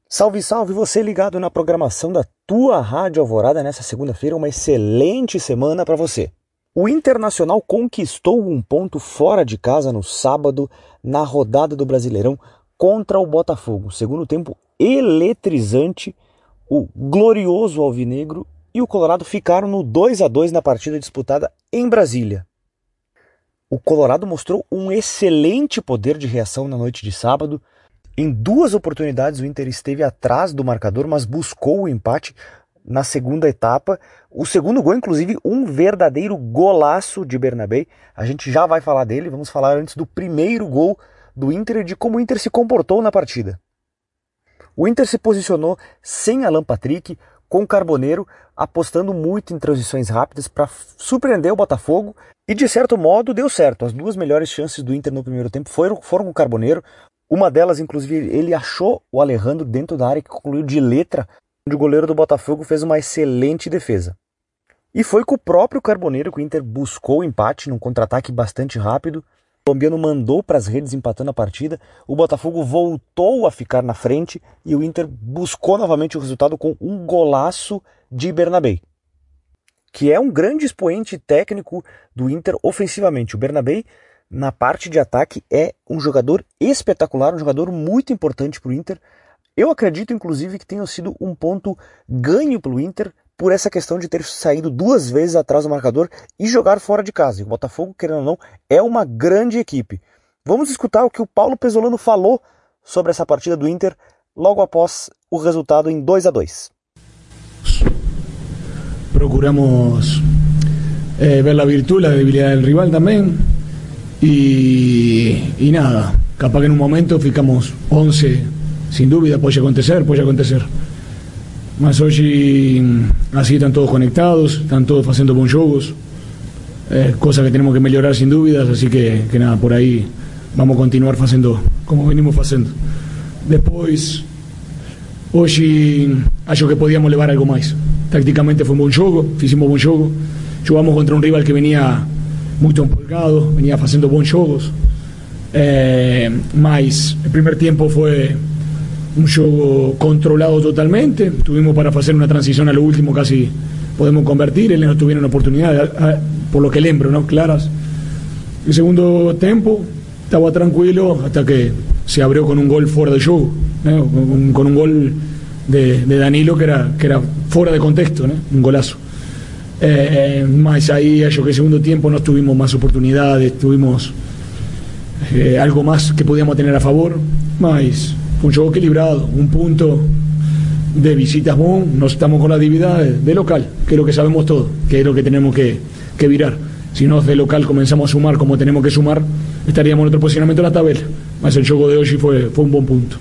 Salve, salve, você ligado na programação da tua Rádio Alvorada nessa segunda-feira, uma excelente semana para você. O Internacional conquistou um ponto fora de casa no sábado, na rodada do Brasileirão, contra o Botafogo. Segundo tempo eletrizante, o glorioso alvinegro e o Colorado ficaram no 2-2 na partida disputada em Brasília. O Colorado mostrou um excelente poder de reação na noite de sábado. Em duas oportunidades o Inter esteve atrás do marcador, mas buscou o empate na segunda etapa. O segundo gol, inclusive, um verdadeiro golaço de Bernabé. A gente já vai falar dele, vamos falar antes do primeiro gol do Inter e de como o Inter se comportou na partida. O Inter se posicionou sem Alan Patrick, com o Carboneiro, apostando muito em transições rápidas para surpreender o Botafogo. E de certo modo deu certo. As duas melhores chances do Inter no primeiro tempo foram com o Carboneiro. Uma delas, inclusive, ele achou o Alejandro dentro da área, que concluiu de letra, onde o goleiro do Botafogo fez uma excelente defesa. E foi com o próprio Carboneiro que o Inter buscou o empate num contra-ataque bastante rápido. O colombiano mandou para as redes empatando a partida. O Botafogo voltou a ficar na frente e o Inter buscou novamente o resultado com um golaço de Bernabé, que é um grande expoente técnico do Inter ofensivamente. O Bernabé, na parte de ataque, é um jogador espetacular, um jogador muito importante para o Inter. Eu acredito, inclusive, que tenha sido um ponto ganho pelo Inter por essa questão de ter saído duas vezes atrás do marcador e jogar fora de casa. E o Botafogo, querendo ou não, é uma grande equipe. Vamos escutar o que o Paulo Pesolano falou sobre essa partida do Inter logo após o resultado em 2-2. Procuramos ver a virtude, a debilidade do rival também. Y nada, capaz que en un momento ficamos 11, sin dúvida, puede acontecer. Mas hoje, así están todos conectados, están todos haciendo bons jogos, cosa que tenemos que mejorar sin dudas, así que nada, por ahí vamos a continuar haciendo como venimos haciendo. Después, hoje acho que podíamos levar algo más. Tácticamente fue un buen jogo, hicimos buen jogo, jugamos contra un rival que venía muito empolgado, venía haciendo bons jogos, mas el primer tiempo fue un jogo controlado totalmente. Tuvimos para hacer una transición a lo último, casi podemos convertir, eles no tuvieron oportunidad, por lo que lembro, ¿no? Claras. El segundo tiempo estaba tranquilo hasta que se abrió con un gol fuera de jogo, ¿no? Con un gol de Danilo que era fuera de contexto, ¿no? Un golazo. Mas ahí yo que el segundo tiempo no tuvimos más oportunidades, tuvimos algo más que podíamos tener a favor, mas fue un juego equilibrado, un punto de visitas bon, nos estamos con la dividida de local, que es lo que sabemos todo, que es lo que tenemos que virar. Si no de local comenzamos a sumar como tenemos que sumar, estaríamos en otro posicionamiento en la tabla, mas el juego de hoy fue un buen punto.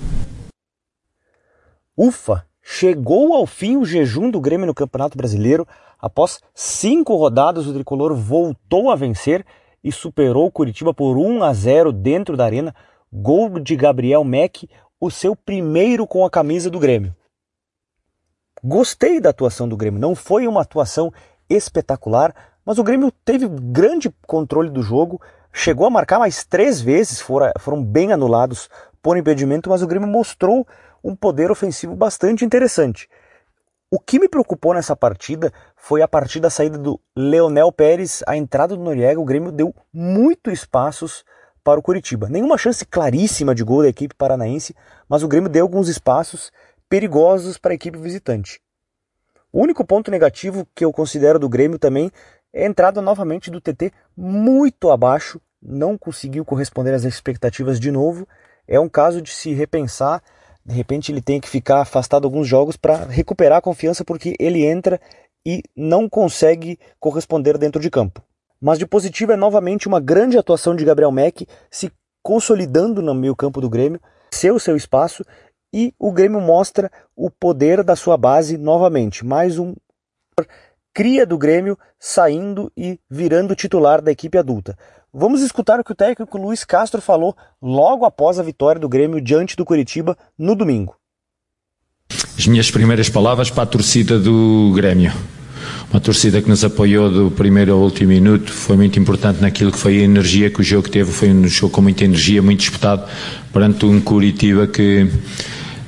Ufa! Chegou ao fim o jejum do Grêmio no Campeonato Brasileiro. Após 5 rodadas, o tricolor voltou a vencer e superou o Curitiba por 1-0 dentro da arena. Gol de Gabriel Meck, o seu primeiro com a camisa do Grêmio. Gostei da atuação do Grêmio. Não foi uma atuação espetacular, mas o Grêmio teve grande controle do jogo. Chegou a marcar mais 3 vezes, foram bem anulados por impedimento, mas o Grêmio mostrou um poder ofensivo bastante interessante. O que me preocupou nessa partida foi a partir da saída do Leonel Pérez, a entrada do Noriega. O Grêmio deu muito espaços para o Curitiba. Nenhuma chance claríssima de gol da equipe paranaense, mas o Grêmio deu alguns espaços perigosos para a equipe visitante. O único ponto negativo que eu considero do Grêmio também é a entrada novamente do TT muito abaixo, não conseguiu corresponder às expectativas de novo. É um caso de se repensar. De repente ele tem que ficar afastado alguns jogos para recuperar a confiança, porque ele entra e não consegue corresponder dentro de campo. Mas de positivo é novamente uma grande atuação de Gabriel Meck, se consolidando no meio campo do Grêmio, seu espaço, e o Grêmio mostra o poder da sua base novamente. Mais um cria do Grêmio saindo e virando titular da equipe adulta. Vamos escutar o que o técnico Luiz Castro falou logo após a vitória do Grêmio diante do Curitiba no domingo. As minhas primeiras palavras para a torcida do Grêmio. Uma torcida que nos apoiou do primeiro ao último minuto, foi muito importante naquilo que foi a energia que o jogo teve. Foi um jogo com muita energia, muito disputado, perante um Curitiba que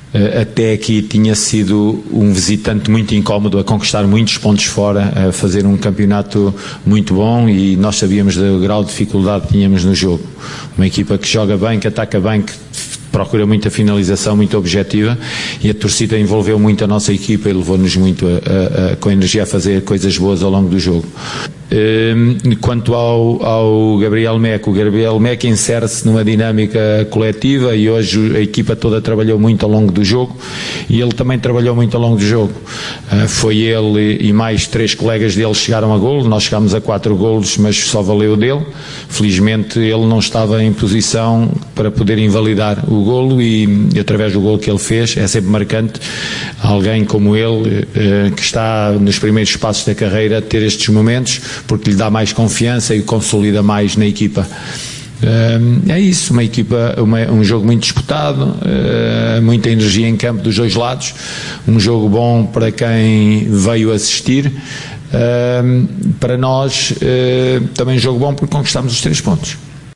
até aqui tinha sido um visitante muito incómodo, a conquistar muitos pontos fora, a fazer um campeonato muito bom, e nós sabíamos do grau de dificuldade que tínhamos no jogo. Uma equipa que joga bem, que ataca bem, que procura muita finalização, muito objetiva, e a torcida envolveu muito a nossa equipa e levou-nos muito com a energia a fazer coisas boas ao longo do jogo. Quanto ao Gabriel Meco, o Gabriel Meco insere-se numa dinâmica coletiva, e hoje a equipa toda trabalhou muito ao longo do jogo, e ele também trabalhou muito ao longo do jogo. Foi ele e mais 3 colegas dele chegaram a golo, nós chegámos a 4 golos, mas só valeu o dele. Felizmente ele não estava em posição para poder invalidar o golo, e através do golo que ele fez, é sempre marcante alguém como ele, que está nos primeiros passos da carreira, ter estes momentos, porque lhe dá mais confiança e consolida mais na equipa. É isso, uma equipa, um jogo muito disputado, muita energia em campo dos dois lados, um jogo bom para quem veio assistir. Para nós também um jogo bom porque conquistámos os 3 pontos.